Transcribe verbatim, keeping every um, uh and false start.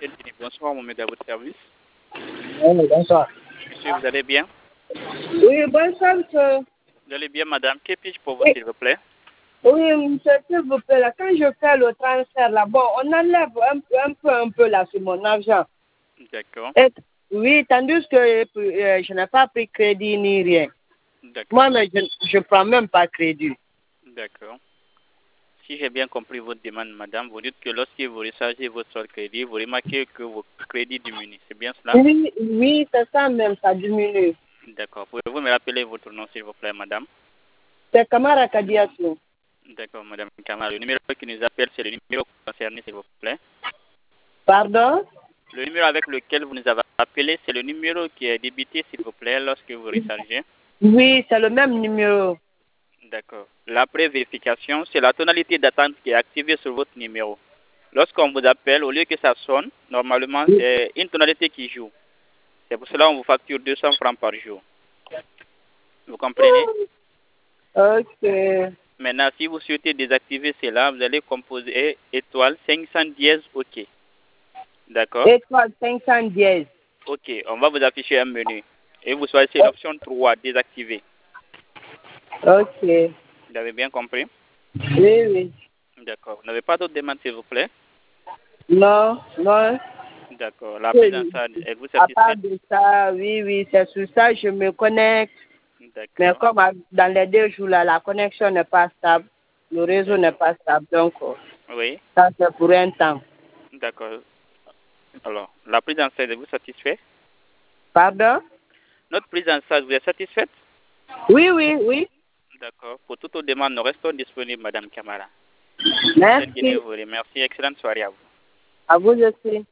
Eldini, bonsoir, Mohamed, à votre service. Oui, bonsoir. Monsieur, vous allez bien? Oui, bonsoir, monsieur. Vous allez bien, madame? Que puis-je pour vous, Oui. s'il vous plaît? Oui, monsieur, s'il vous plaît, là, quand je fais le transfert, là, bon, on enlève un peu, un peu, un peu, là, sur mon argent. D'accord. Et, oui, tandis que euh, je n'ai pas pris crédit ni rien. D'accord. Moi, mais je ne prends même pas crédit. D'accord. Si j'ai bien compris votre demande, madame, vous dites que lorsque vous rechargez votre crédit, vous remarquez que vos crédits diminuent. C'est bien cela? Oui, oui, c'est ça même, ça diminue. D'accord. Pouvez-vous me rappeler votre nom, s'il vous plaît, madame? C'est Kamara Kadiatou. D'accord, madame Kamara. Le numéro qui nous appelle, c'est le numéro concerné, s'il vous plaît. Pardon? Le numéro avec lequel vous nous avez appelé, c'est le numéro qui est débité, s'il vous plaît, lorsque vous rechargez. Oui, c'est le même numéro. D'accord. La pré-vérification, c'est la tonalité d'attente qui est activée sur votre numéro. Lorsqu'on vous appelle, au lieu que ça sonne, normalement, c'est une tonalité qui joue. C'est pour cela qu'on vous facture deux cents francs par jour. Vous comprenez? Ok. Maintenant, si vous souhaitez désactiver cela, vous allez composer étoile cinq cent dièse OK. D'accord? Étoile cinq cent dix. OK. On va vous afficher un menu. Et vous choisissez l'option trois, désactiver. Ok. Vous avez bien compris? Oui, oui. D'accord. Vous n'avez pas d'autres demandes, s'il vous plaît? Non, non. D'accord. La prise en charge, êtes-vous À part satisfaite? de ça, oui, oui, c'est sur ça je me connecte. Mais D'accord. comme à- dans les deux jours là, la connexion n'est pas stable, le réseau n'est pas stable, donc euh, Oui. ça c'est pour un temps. D'accord. Alors, la prise en charge, êtes-vous satisfait? Pardon? Notre prise en charge, vous êtes satisfaite? Oui, oui, oui. D'accord. Pour toute autre demande, nous restons disponibles, madame Kamara. Merci. Merci. Excellente soirée à vous. À vous aussi.